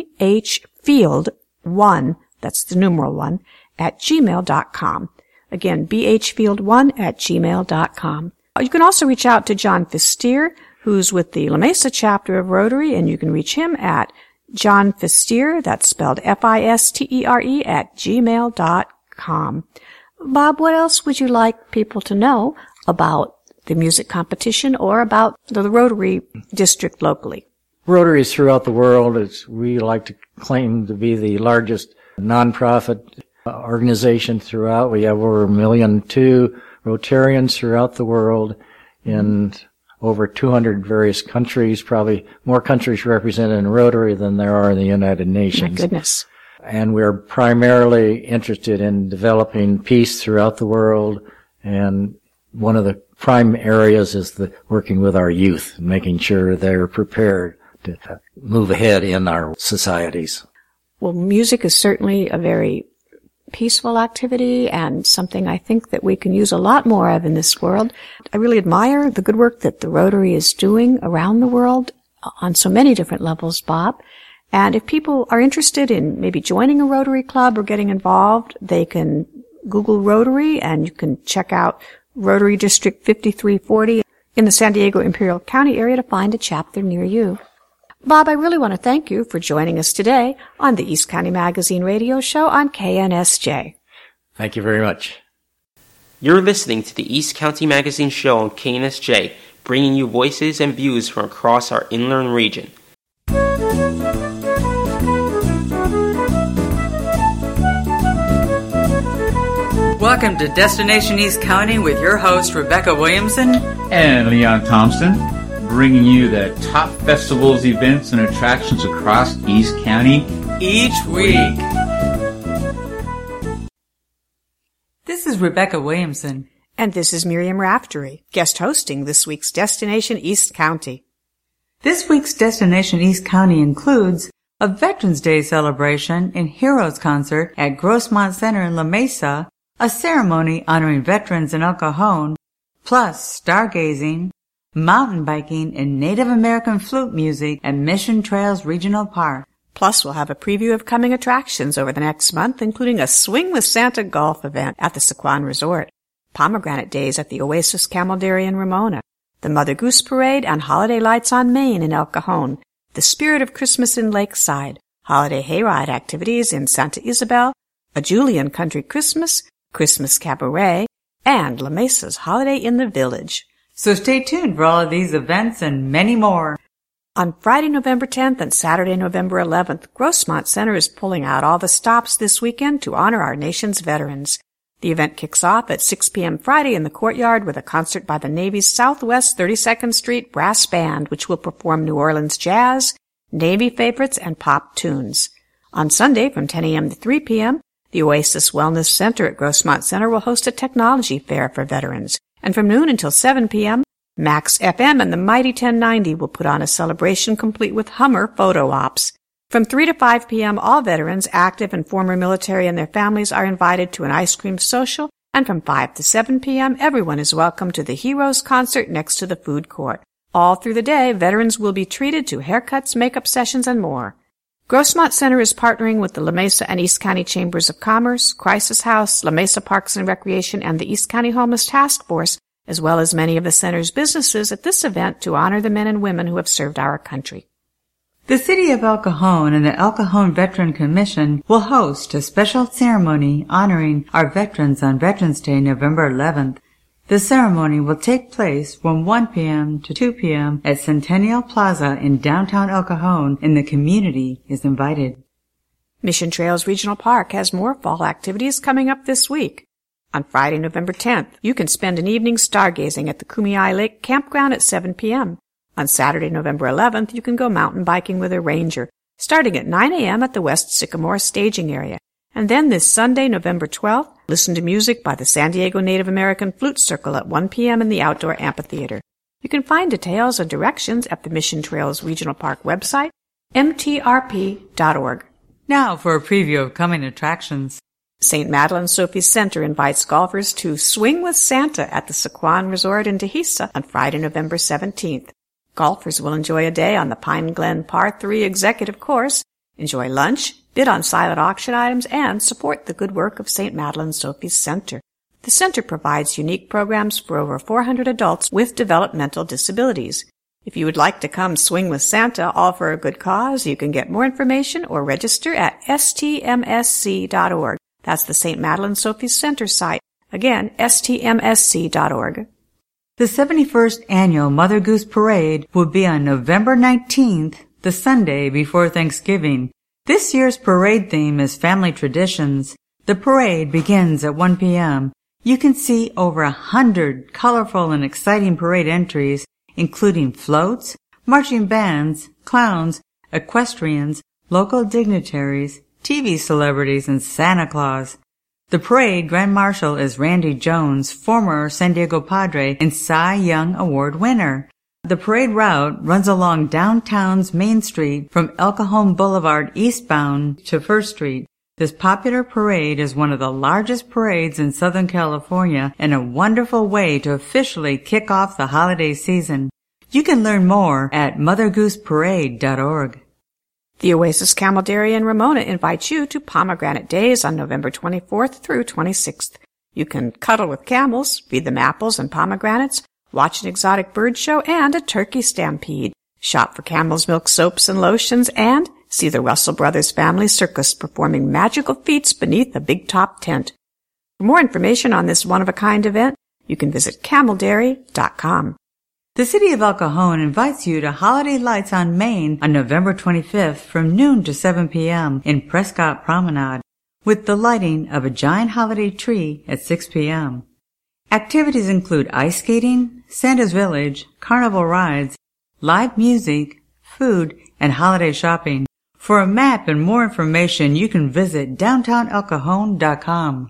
bhfield1, that's the numeral 1, at gmail.com. Again, bhfield1 at gmail.com. You can also reach out to John Fistier, who's with the La Mesa chapter of Rotary, and you can reach him at John Fistier, that's spelled Fistere, at gmail.com. Bob, what else would you like people to know about the music competition or about the Rotary District locally? Rotaries throughout the world, we like to claim to be the largest nonprofit organization throughout. We have over 1.2 million Rotarians throughout the world in over 200 various countries, probably more countries represented in Rotary than there are in the United Nations. My goodness. And we're primarily interested in developing peace throughout the world, and one of the prime areas is working with our youth, making sure they're prepared to move ahead in our societies. Well, music is certainly a very peaceful activity and something I think that we can use a lot more of in this world. I really admire the good work that the Rotary is doing around the world on so many different levels, Bob. And if people are interested in maybe joining a Rotary Club or getting involved, they can Google Rotary and you can check out Rotary District 5340 in the San Diego Imperial County area to find a chapter near you. Bob, I really want to thank you for joining us today on the East County Magazine radio show on KNSJ. Thank you very much. You're listening to the East County Magazine show on KNSJ, bringing you voices and views from across our inland region. Welcome to Destination East County with your host, Rebecca Williamson and Leon Thompson, bringing you the top festivals, events, and attractions across East County each week. This is Rebecca Williamson. And this is Miriam Raftery, guest hosting this week's Destination East County. This week's Destination East County includes a Veterans Day celebration and Heroes Concert at Grossmont Center in La Mesa, a ceremony honoring veterans in El Cajon, plus stargazing, mountain biking, and Native American flute music at Mission Trails Regional Park. Plus, we'll have a preview of coming attractions over the next month, including a Swing with Santa golf event at the Sequan Resort, Pomegranate Days at the Oasis Camel Dairy in Ramona, the Mother Goose Parade and Holiday Lights on Main in El Cajon, the Spirit of Christmas in Lakeside, holiday hayride activities in Santa Isabel, a Julian Country Christmas, Christmas Cabaret, and La Mesa's Holiday in the Village. So stay tuned for all of these events and many more. On Friday, November 10th and Saturday, November 11th, Grossmont Center is pulling out all the stops this weekend to honor our nation's veterans. The event kicks off at 6 p.m. Friday in the courtyard with a concert by the Navy's Southwest 32nd Street Brass Band, which will perform New Orleans jazz, Navy favorites, and pop tunes. On Sunday from 10 a.m. to 3 p.m., the Oasis Wellness Center at Grossmont Center will host a technology fair for veterans. And from noon until 7 p.m., Max FM and the Mighty 1090 will put on a celebration complete with Hummer photo ops. From 3 to 5 p.m., all veterans, active and former military, and their families are invited to an ice cream social. And from 5 to 7 p.m., everyone is welcome to the Heroes Concert next to the food court. All through the day, veterans will be treated to haircuts, makeup sessions, and more. Grossmont Center is partnering with the La Mesa and East County Chambers of Commerce, Crisis House, La Mesa Parks and Recreation, and the East County Homeless Task Force, as well as many of the center's businesses at this event to honor the men and women who have served our country. The City of El Cajon and the El Cajon Veteran Commission will host a special ceremony honoring our veterans on Veterans Day, November 11th. The ceremony will take place from 1 p.m. to 2 p.m. at Centennial Plaza in downtown El Cajon, and the community is invited. Mission Trails Regional Park has more fall activities coming up this week. On Friday, November 10th, you can spend an evening stargazing at the Kumeyaay Lake Campground at 7 p.m. On Saturday, November 11th, you can go mountain biking with a ranger, starting at 9 a.m. at the West Sycamore staging area. And then this Sunday, November 12th, listen to music by the San Diego Native American Flute Circle at 1 p.m. in the outdoor amphitheater. You can find details and directions at the Mission Trails Regional Park website mtrp.org. Now for a preview of coming attractions. St. Madeleine Sophie's Center invites golfers to swing with Santa at the Sequan Resort in Dehesa on Friday, November 17th. Golfers will enjoy a day on the Pine Glen Par 3 executive course, enjoy lunch, bid on silent auction items, and support the good work of St. Madeleine Sophie's Center. The center provides unique programs for over 400 adults with developmental disabilities. If you would like to come swing with Santa, all for a good cause, you can get more information or register at stmsc.org. That's the St. Madeleine Sophie's Center site. Again, stmsc.org. The 71st Annual Mother Goose Parade will be on November 19th, the Sunday before Thanksgiving. This year's parade theme is Family Traditions. The parade begins at 1 p.m. You can see over 100 colorful and exciting parade entries, including floats, marching bands, clowns, equestrians, local dignitaries, TV celebrities, and Santa Claus. The parade Grand Marshal is Randy Jones, former San Diego Padre and Cy Young Award winner. The parade route runs along downtown's Main Street from El Cajon Boulevard eastbound to First Street. This popular parade is one of the largest parades in Southern California and a wonderful way to officially kick off the holiday season. You can learn more at mothergooseparade.org. The Oasis Camel Dairy in Ramona invites you to Pomegranate Days on November 24th through 26th. You can cuddle with camels, feed them apples and pomegranates, watch an exotic bird show and a turkey stampede, shop for camel's milk soaps and lotions, and see the Russell Brothers Family Circus performing magical feats beneath a big top tent. For more information on this one-of-a-kind event, you can visit cameldairy.com. The City of El Cajon invites you to Holiday Lights on Main on November 25th from noon to 7 p.m. in Prescott Promenade, with the lighting of a giant holiday tree at 6 p.m. Activities include ice skating, Santa's Village, carnival rides, live music, food, and holiday shopping. For a map and more information, you can visit downtownelcajon.com.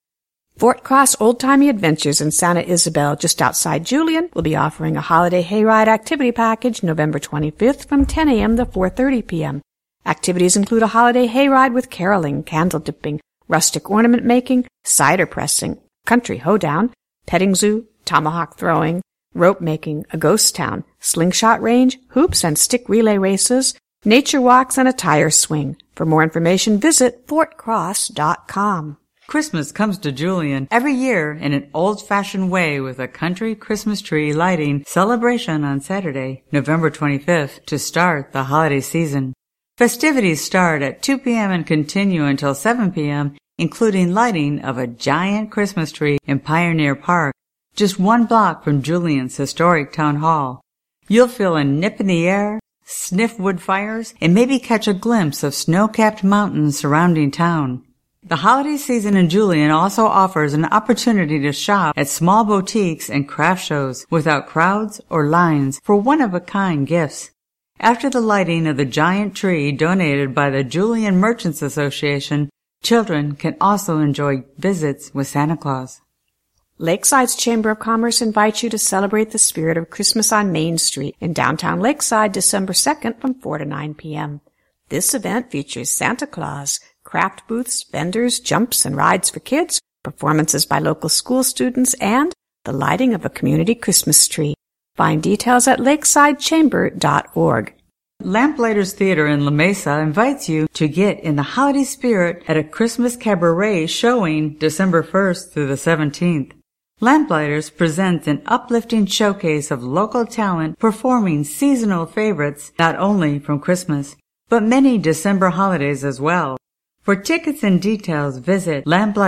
Fort Cross Old-Timey Adventures in Santa Isabel, just outside Julian, will be offering a holiday hayride activity package November 25th from 10 a.m. to 4:30 p.m. Activities include a holiday hayride with caroling, candle dipping, rustic ornament making, cider pressing, country hoedown, petting zoo, tomahawk throwing, rope making, a ghost town, slingshot range, hoops and stick relay races, nature walks, and a tire swing. For more information, visit fortcross.com. Christmas comes to Julian every year in an old-fashioned way with a country Christmas tree lighting celebration on Saturday, November 25th, to start the holiday season. Festivities start at 2 p.m. and continue until 7 p.m., including lighting of a giant Christmas tree in Pioneer Park, just 1 block from Julian's historic town hall. You'll feel a nip in the air, sniff wood fires, and maybe catch a glimpse of snow-capped mountains surrounding town. The holiday season in Julian also offers an opportunity to shop at small boutiques and craft shows without crowds or lines for one-of-a-kind gifts. After the lighting of the giant tree donated by the Julian Merchants Association, children can also enjoy visits with Santa Claus. Lakeside's Chamber of Commerce invites you to celebrate the spirit of Christmas on Main Street in downtown Lakeside December 2nd from 4 to 9 p.m. This event features Santa Claus, craft booths, vendors, jumps and rides for kids, performances by local school students, and the lighting of a community Christmas tree. Find details at lakesidechamber.org. Lamplighters Theater in La Mesa invites you to get in the holiday spirit at a Christmas cabaret showing December 1st through the 17th. Lamplighters presents an uplifting showcase of local talent performing seasonal favorites not only from Christmas, but many December holidays as well. For tickets and details, visit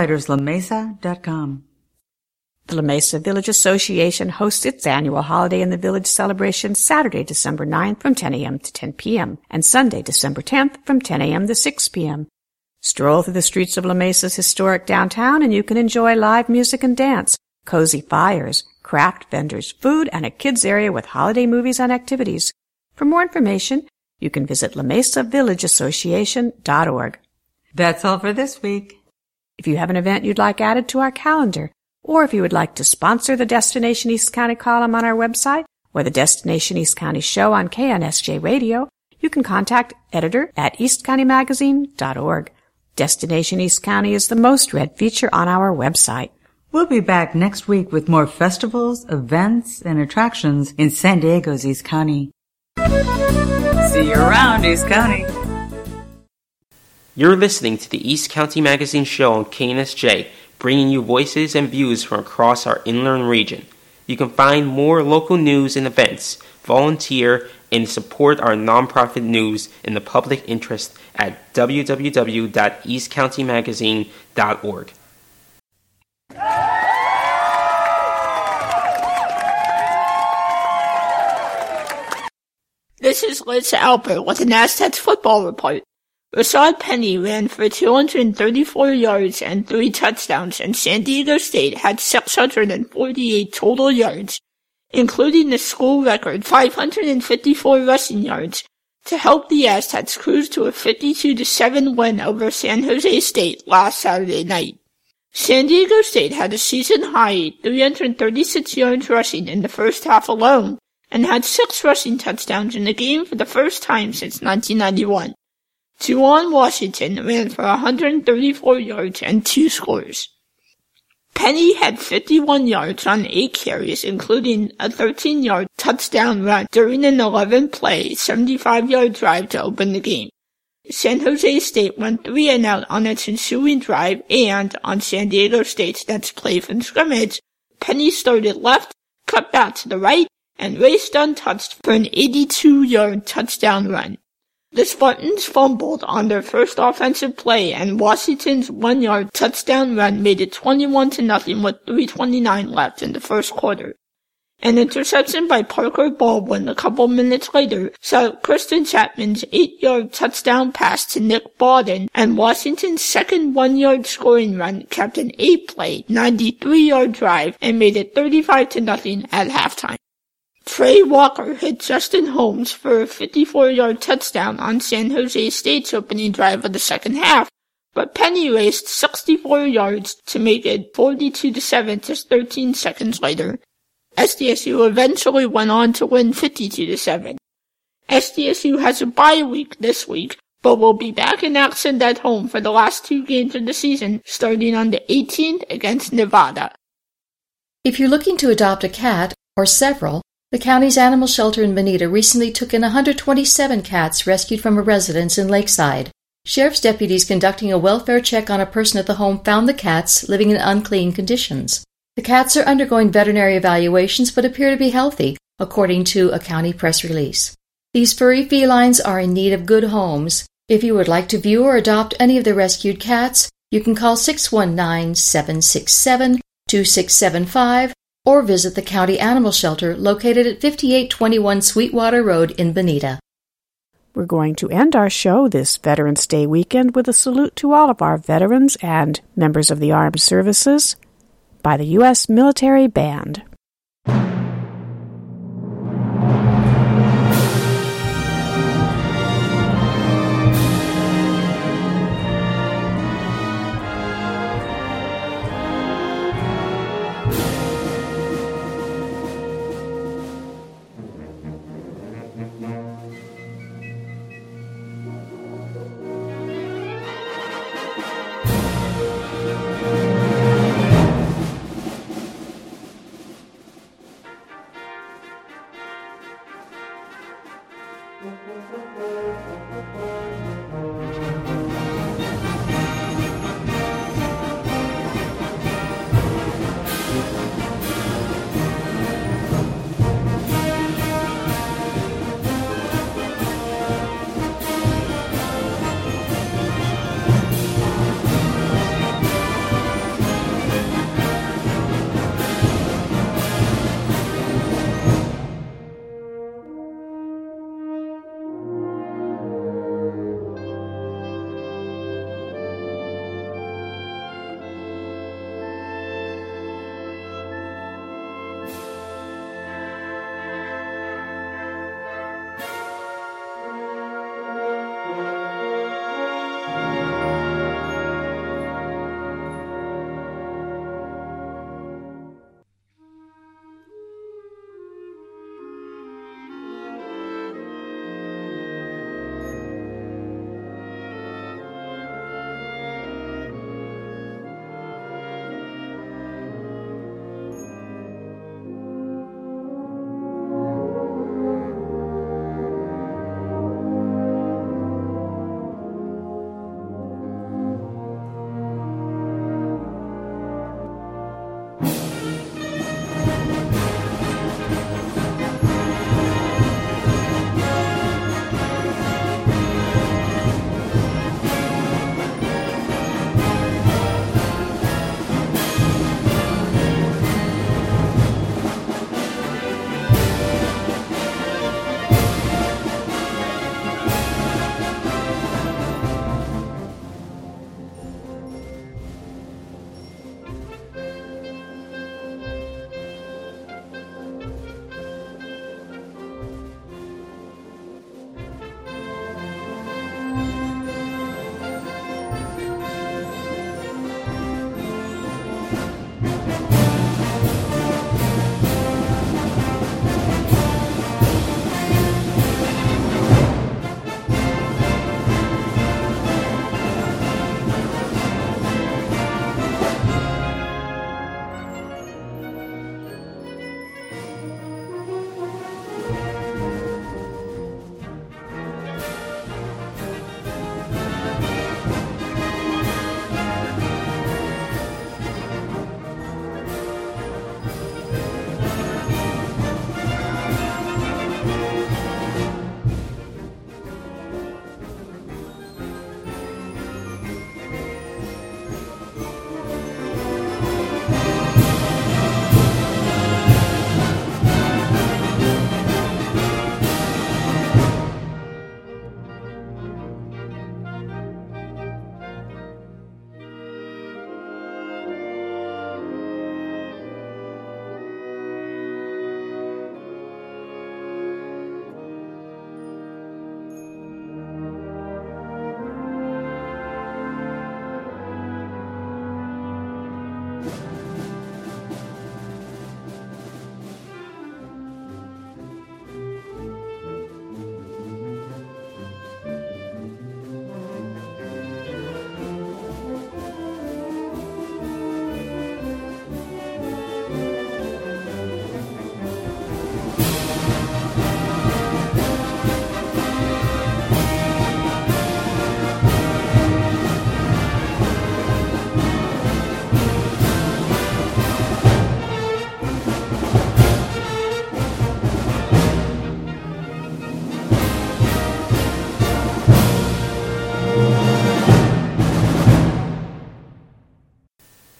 lamplighterslamesa.com. The La Mesa Village Association hosts its annual Holiday in the Village celebration Saturday, December 9th from 10 a.m. to 10 p.m. and Sunday, December 10th from 10 a.m. to 6 p.m. Stroll through the streets of La Mesa's historic downtown and you can enjoy live music and dance, cozy fires, craft vendors, food, and a kids area with holiday movies and activities. For more information, you can visit lamesavillageassociation.org. That's all for this week. If you have an event you'd like added to our calendar, or if you would like to sponsor the Destination East County column on our website or the Destination East County show on KNSJ Radio, you can contact editor@eastcountymagazine.org. Destination East County is the most read feature on our website. We'll be back next week with more festivals, events, and attractions in San Diego's East County. See you around, East County. You're listening to the East County Magazine show on KNSJ, bringing you voices and views from across our inland region. You can find more local news and events, volunteer, and support our nonprofit news in the public interest at www.eastcountymagazine.org. This is Liz Albert with an Aztecs football report. Rashad Penny ran for 234 yards and 3 touchdowns, and San Diego State had 648 total yards, including the school record 554 rushing yards, to help the Aztecs cruise to a 52-7 win over San Jose State last Saturday night. San Diego State had a season-high 336 yards rushing in the first half alone, and had 6 rushing touchdowns in the game for the first time since 1991. Juwan Washington ran for 134 yards and 2 scores. Penny had 51 yards on 8 carries, including a 13-yard touchdown run during an 11-play, 75-yard drive to open the game. San Jose State went 3-and-out on its ensuing drive, and on San Diego State's next play from scrimmage, Penny started left, cut back to the right, and raced untouched for an 82-yard touchdown run. The Spartans fumbled on their first offensive play, and Washington's 1-yard touchdown run made it 21-0 with 3:29 left in the first quarter. An interception by Parker Baldwin a couple minutes later saw Kristen Chapman's 8-yard touchdown pass to Nick Bawden, and Washington's second 1-yard scoring run kept an 8-play, 93-yard drive and made it 35-0 at halftime. Trey Walker hit Justin Holmes for a 54-yard touchdown on San Jose State's opening drive of the second half, but Penny raced 64 yards to make it 42-7 just 13 seconds later. SDSU eventually went on to win 52-7. SDSU has a bye week this week, but will be back in action at home for the last 2 games of the season, starting on the 18th against Nevada. If you're looking to adopt a cat, or several, the county's animal shelter in Bonita recently took in 127 cats rescued from a residence in Lakeside. Sheriff's deputies conducting a welfare check on a person at the home found the cats living in unclean conditions. The cats are undergoing veterinary evaluations but appear to be healthy, according to a county press release. These furry felines are in need of good homes. If you would like to view or adopt any of the rescued cats, you can call 619-767-2675 or visit the county animal shelter located at 5821 Sweetwater Road in Bonita. We're going to end our show this Veterans Day weekend with a salute to all of our veterans and members of the armed services by the U.S. Military Band.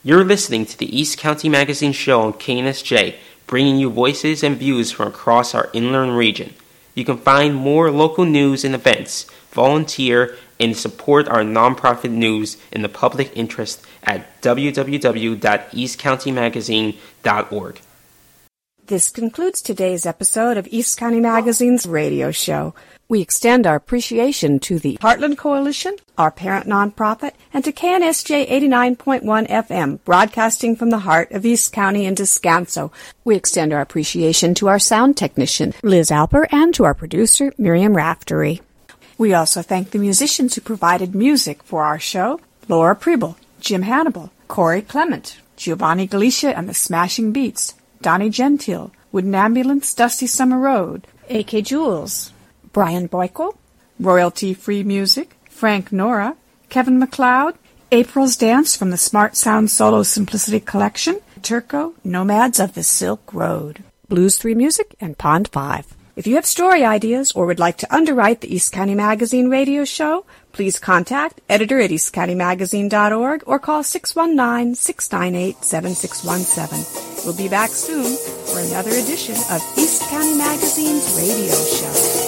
You're listening to the East County Magazine Show on KNSJ, bringing you voices and views from across our inland region. You can find more local news and events, volunteer, and support our nonprofit news in the public interest at www.eastcountymagazine.org. This concludes today's episode of East County Magazine's radio show. We extend our appreciation to the Heartland Coalition, our parent nonprofit, and to KNSJ 89.1 FM, broadcasting from the heart of East County in Descanso. We extend our appreciation to our sound technician, Liz Alper, and to our producer, Miriam Raftery. We also thank the musicians who provided music for our show: Laura Preble, Jim Hannibal, Corey Clement, Giovanni Galicia and the Smashing Beats, Donnie Gentile, Wooden Ambulance, Dusty Summer Road, A.K. Jules, Brian Boyko, Royalty-Free Music, Frank Nora, Kevin MacLeod, April's Dance from the Smart Sound Solo Simplicity Collection, Turco, Nomads of the Silk Road, Blues 3 Music, and Pond 5. If you have story ideas or would like to underwrite the East County Magazine radio show, please contact editor at eastcountymagazine.org or call 619-698-7617. We'll be back soon for another edition of East County Magazine's radio show.